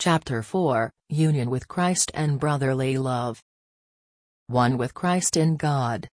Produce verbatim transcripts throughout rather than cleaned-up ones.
Chapter four, Union with Christ and Brotherly Love. One with Christ in God.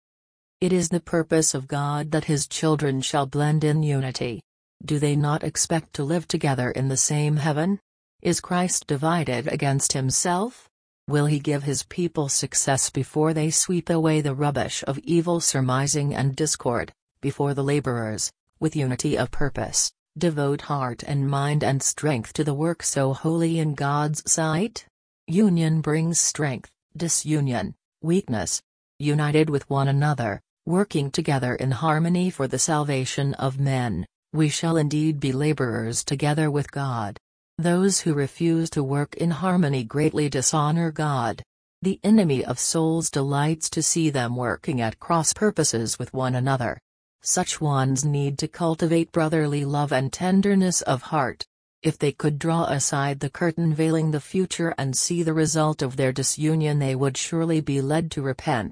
It is the purpose of God that His children shall blend in unity. Do they not expect to live together in the same heaven? Is Christ divided against Himself? Will He give His people success before they sweep away the rubbish of evil surmising and discord, before the laborers, with unity of purpose, devote heart and mind and strength to the work so holy in God's sight? Union brings strength, disunion, weakness. United with one another, working together in harmony for the salvation of men, we shall indeed be laborers together with God. Those who refuse to work in harmony greatly dishonor God. The enemy of souls delights to see them working at cross purposes with one another. Such ones need to cultivate brotherly love and tenderness of heart. If they could draw aside the curtain veiling the future and see the result of their disunion, they would surely be led to repent.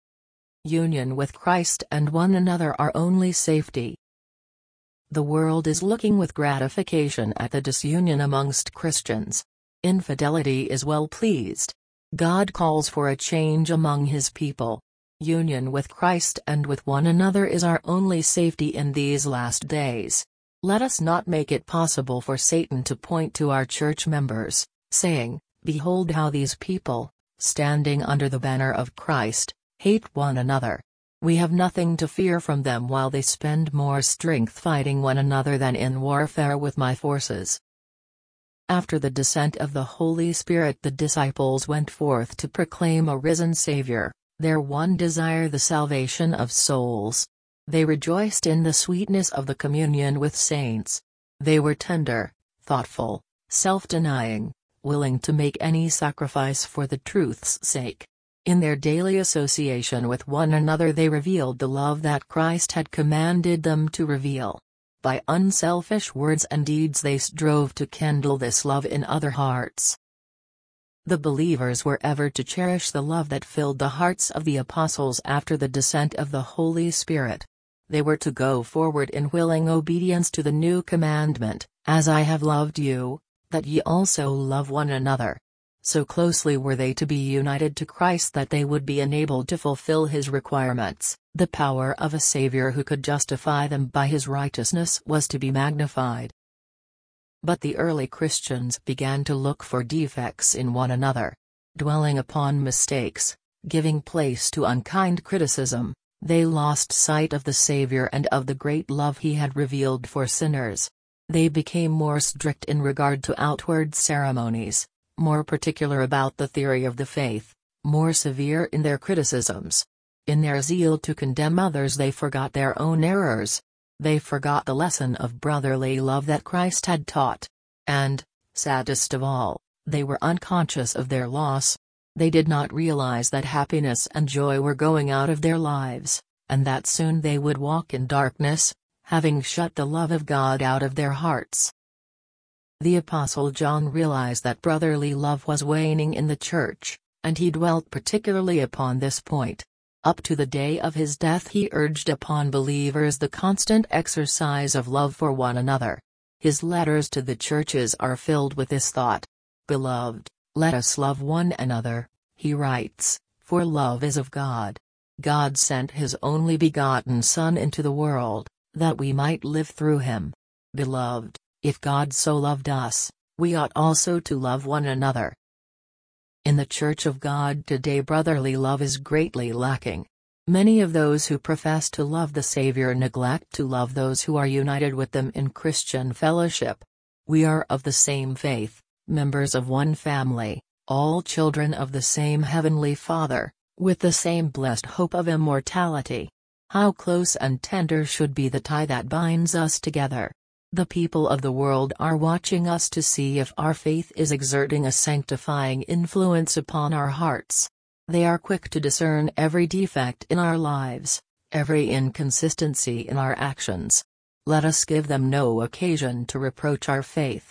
Union with Christ and one another our only safety. The world is looking with gratification at the disunion amongst Christians. Infidelity is well pleased. God calls for a change among His people. Union with Christ and with one another is our only safety in these last days. Let us not make it possible for Satan to point to our church members, saying, "Behold how these people, standing under the banner of Christ, hate one another. We have nothing to fear from them while they spend more strength fighting one another than in warfare with my forces." After the descent of the Holy Spirit, the disciples went forth to proclaim a risen Savior, their one desire the salvation of souls. They rejoiced in the sweetness of the communion with saints. They were tender, thoughtful, self-denying, willing to make any sacrifice for the truth's sake. In their daily association with one another they revealed the love that Christ had commanded them to reveal. By unselfish words and deeds they strove to kindle this love in other hearts. The believers were ever to cherish the love that filled the hearts of the apostles after the descent of the Holy Spirit. They were to go forward in willing obedience to the new commandment, "As I have loved you, that ye also love one another." So closely were they to be united to Christ that they would be enabled to fulfill His requirements. The power of a Savior who could justify them by His righteousness was to be magnified. But the early Christians began to look for defects in one another. Dwelling upon mistakes, giving place to unkind criticism, they lost sight of the Savior and of the great love He had revealed for sinners. They became more strict in regard to outward ceremonies, more particular about the theory of the faith, more severe in their criticisms. In their zeal to condemn others they forgot their own errors. They forgot the lesson of brotherly love that Christ had taught. And, saddest of all, they were unconscious of their loss. They did not realize that happiness and joy were going out of their lives, and that soon they would walk in darkness, having shut the love of God out of their hearts. The Apostle John realized that brotherly love was waning in the church, and he dwelt particularly upon this point. Up to the day of his death he urged upon believers the constant exercise of love for one another. His letters to the churches are filled with this thought. "Beloved, let us love one another," he writes, "for love is of God. God sent His only begotten Son into the world, that we might live through Him. Beloved, if God so loved us, we ought also to love one another." In the Church of God today brotherly love is greatly lacking. Many of those who profess to love the Savior neglect to love those who are united with them in Christian fellowship. We are of the same faith, members of one family, all children of the same Heavenly Father, with the same blessed hope of immortality. How close and tender should be the tie that binds us together. The people of the world are watching us to see if our faith is exerting a sanctifying influence upon our hearts. They are quick to discern every defect in our lives, every inconsistency in our actions. Let us give them no occasion to reproach our faith.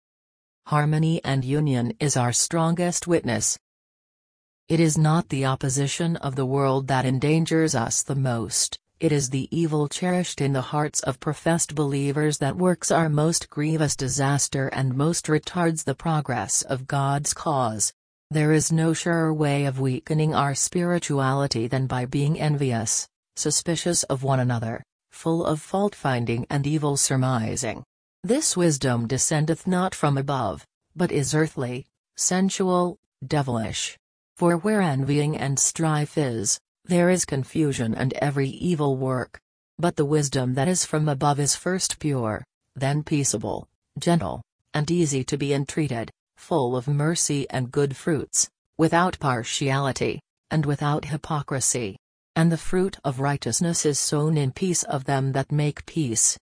Harmony and union is our strongest witness. It is not the opposition of the world that endangers us the most, It is the evil cherished in the hearts of professed believers that works our most grievous disaster and most retards the progress of God's cause. There is no surer way of weakening our spirituality than by being envious, suspicious of one another, full of fault-finding and evil surmising. This wisdom descendeth not from above, but is earthly, sensual, devilish. For where envying and strife is, there is confusion and every evil work. But the wisdom that is from above is first pure, then peaceable, gentle, and easy to be entreated, full of mercy and good fruits, without partiality, and without hypocrisy. And the fruit of righteousness is sown in peace of them that make peace.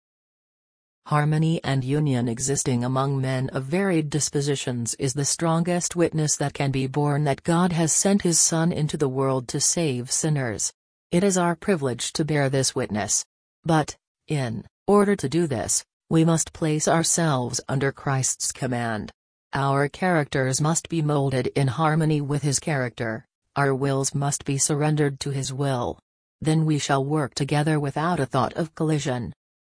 Harmony and union existing among men of varied dispositions is the strongest witness that can be borne that God has sent His Son into the world to save sinners. It is our privilege to bear this witness. But, in order to do this, we must place ourselves under Christ's command. Our characters must be molded in harmony with His character, our wills must be surrendered to His will. Then we shall work together without a thought of collision.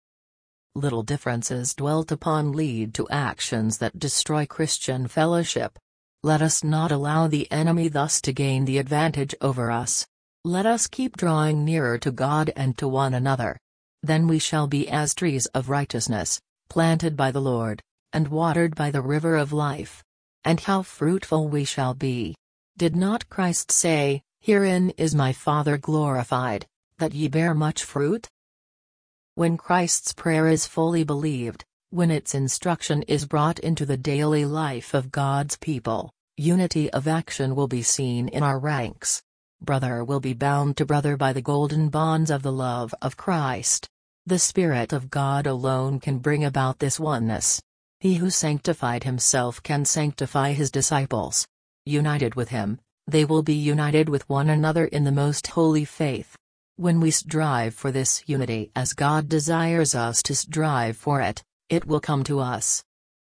Little differences dwelt upon lead to actions that destroy Christian fellowship. Let us not allow the enemy thus to gain the advantage over us. Let us keep drawing nearer to God and to one another. Then we shall be as trees of righteousness, planted by the Lord, and watered by the river of life. And how fruitful we shall be! Did not Christ say, "Herein is my Father glorified, that ye bear much fruit"? When Christ's prayer is fully believed, when its instruction is brought into the daily life of God's people, unity of action will be seen in our ranks. Brother will be bound to brother by the golden bonds of the love of Christ. The Spirit of God alone can bring about this oneness. He who sanctified Himself can sanctify His disciples. United with Him, they will be united with one another in the most holy faith. When we strive for this unity as God desires us to strive for it, it will come to us.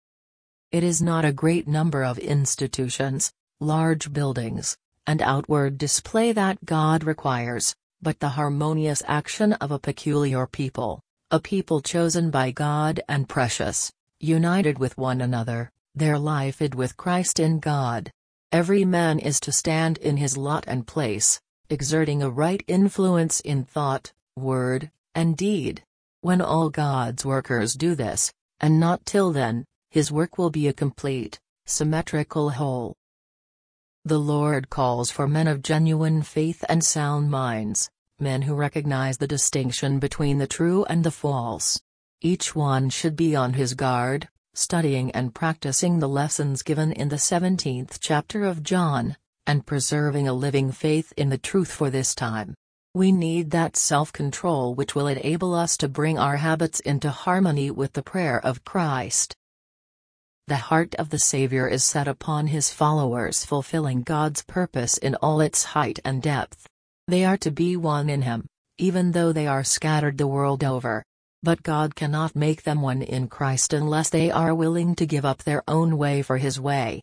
It is not a great number of institutions, large buildings, and outward display that God requires, but the harmonious action of a peculiar people, a people chosen by God and precious, united with one another, their life hid with Christ in God. Every man is to stand in his lot and place, exerting a right influence in thought, word, and deed. When all God's workers do this, and not till then, His work will be a complete, symmetrical whole. The Lord calls for men of genuine faith and sound minds, men who recognize the distinction between the true and the false. Each one should be on his guard, studying and practicing the lessons given in the seventeenth chapter of John, and preserving a living faith in the truth for this time. We need that self-control which will enable us to bring our habits into harmony with the prayer of Christ. The heart of the Savior is set upon His followers fulfilling God's purpose in all its height and depth. They are to be one in Him, even though they are scattered the world over. But God cannot make them one in Christ unless they are willing to give up their own way for His way.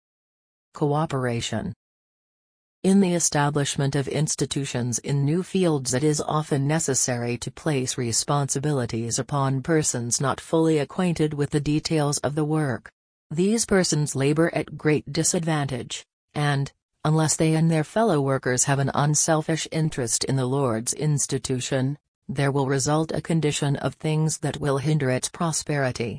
Cooperation. In the establishment of institutions in new fields, it is often necessary to place responsibilities upon persons not fully acquainted with the details of the work. These persons labor at great disadvantage, and, unless they and their fellow workers have an unselfish interest in the Lord's institution, there will result a condition of things that will hinder its prosperity.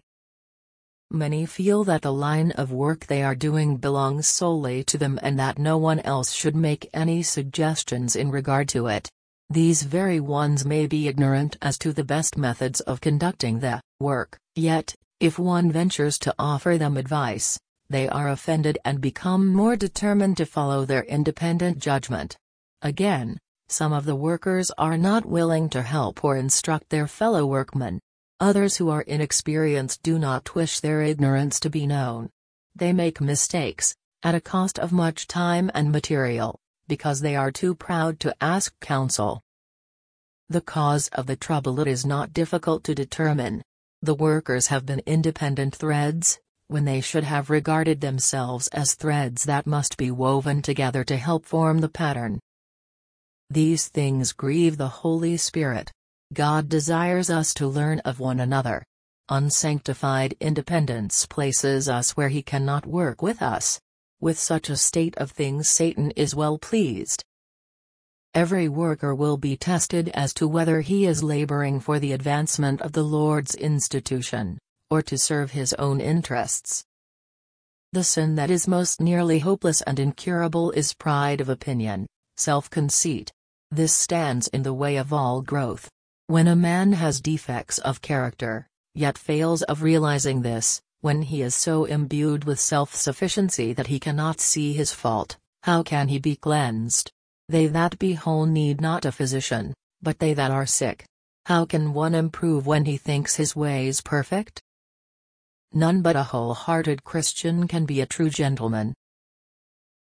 Many feel that the line of work they are doing belongs solely to them and that no one else should make any suggestions in regard to it. These very ones may be ignorant as to the best methods of conducting the work, yet, if one ventures to offer them advice, they are offended and become more determined to follow their independent judgment. Again, some of the workers are not willing to help or instruct their fellow workmen. Others who are inexperienced do not wish their ignorance to be known. They make mistakes, at a cost of much time and material, because they are too proud to ask counsel. The cause of the trouble it is not difficult to determine. The workers have been independent threads, when they should have regarded themselves as threads that must be woven together to help form the pattern. These things grieve the Holy Spirit, God desires us to learn of one another. Unsanctified independence places us where he cannot work with us. With such a state of things Satan is well pleased. Every worker will be tested as to whether he is laboring for the advancement of the Lord's institution, or to serve his own interests. The sin that is most nearly hopeless and incurable is pride of opinion, self-conceit. This stands in the way of all growth. When a man has defects of character, yet fails of realizing this, when he is so imbued with self-sufficiency that he cannot see his fault, how can he be cleansed? They that be whole need not a physician, but they that are sick. How can one improve when he thinks his ways perfect? None but a whole-hearted Christian can be a true gentleman,